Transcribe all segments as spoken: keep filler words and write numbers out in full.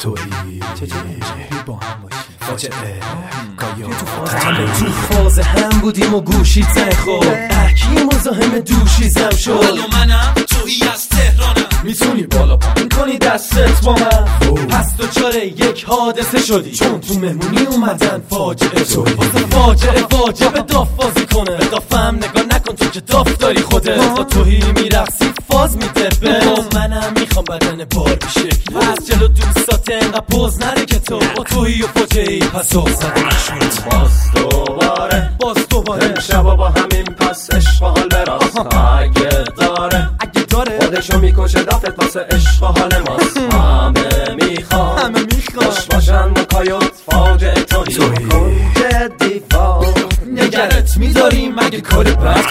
تویی چجوری با هم باشیم فاجعه گایا تو فاز هم بودیم و گوشی زنگ خورد اکی مزاحم دوشیزم شد حالا منم تویی از تهرانم میتونی بالا پایین کنی دستت با من پس تو چاره یک حادثه شدی چون تو مهمونی اومدن فاجعه تویی واسه فاجعه واجبه داف بازی کنه به دافم نگاه نکن تو که داف داری خودت با تویی میرقصی فاز میتپه باز منم میخوام بدن باربی شکلی از جلو دوستات انقدر پوز نره که تو با تویی و فاجعه‌ای پس افتاده نشد باز دوباره باز دوباره امشبا با همین پس عشق و حال براست اگه داره اگه داره خودشو میکشه دافت واسه عشق و حال ماست همه میخوان همه میخوان خوش باشن مکایوت فاجعه تویی کنج دیوار نگرت میداریم اگه کار بد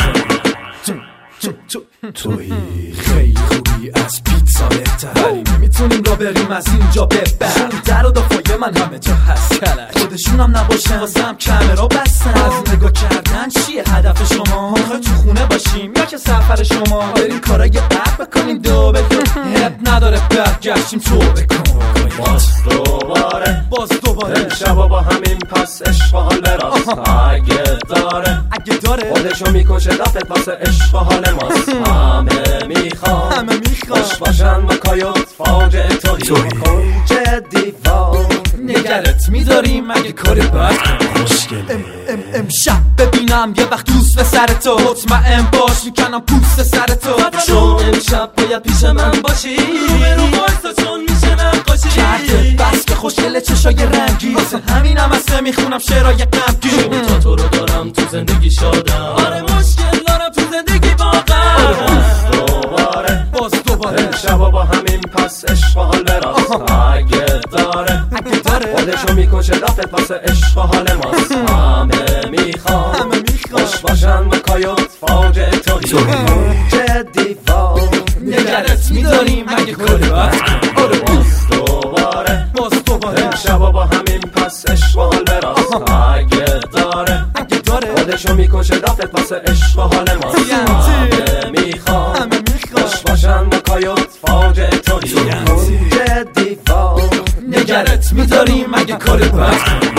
تویی خیلی خوبی از پیتزا بهتری میتونیم را بریم از اینجا ببر در و دفاع من همه جا هست کلک خودشونم نباشن واسم کامرا بستن از نگاه کردن چیه هدف شما میخوای تو خونه باشیم یا که سفر شما بریم کارای بد بکنیم دو به دو هب نداره برگشتیم تو بکن باز دوباره باز دوباره امشبا با همین پس عشق و حال براست اگه داره اگه داره خودشو میکشه دافت واسه عشق و حال ماست همه میخوان همه میخوان خوش باشن مکایوت فاجعه تویی کنج دیوار نگرت میداریم اگه کار بد خوشگله امشب ببینم یه وقت دوست به سر تو مطمئن باش میکنم پوست سر تو چون امشب باید پیش من باشی رو رو بایستا چون میشه نقاشی کرده بس که خوشگله چشای رنگی واسه همینم اصلا میخونم شعرهای غمگین تا تو رو دارم تو زندگی شادم آره مشکل دارم تو زندگی واقعا باز دوباره باز دوباره امشبا با همین پس عشق و حال براست اگه داره اگه داره خودشو میکشه دافت واسه عشق و حال ماست همه میخوان همه میخوان خوش باشن مکایوت فاجعه تویی کنج دیوار نگرت میداریم اگه کار بد آره باز دوباره باز دوباره امشبا با همین پس عشق و حال براست اگه داره اگه داره خودشو میکشه دافت واسه عشق و حال ماست همه میخوان همه میخوان خوش باشن مکایوت فاجعه تویی کنج دیوار نگرت میداریم اگه کار بد